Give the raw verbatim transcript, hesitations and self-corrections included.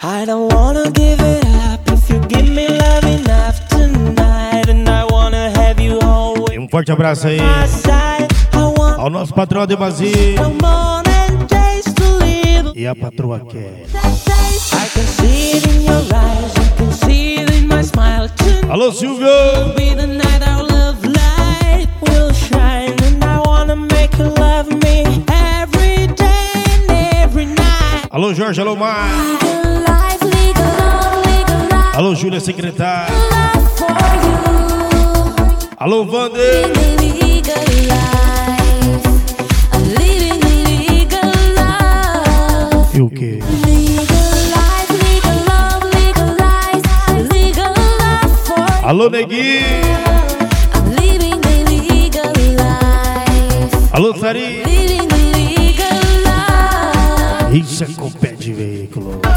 I don't wanna give it up if you give me love enough tonight, and I wanna have you always. Um forte abraço aí ao nosso patrão Ademazir e a patroa Kelly. I can see it in your eyes, you can see it in my smile tonight. Alô, Silvio! Will be the night our love light will shine, and I wanna make you love me every day and every night. Alô, Jorge, alô, Mar. Alô, Júlia, secretária. Alô, Vander. E o quê? Alô, Neguinho. Alô, Sari. Isso é com pé de veículo.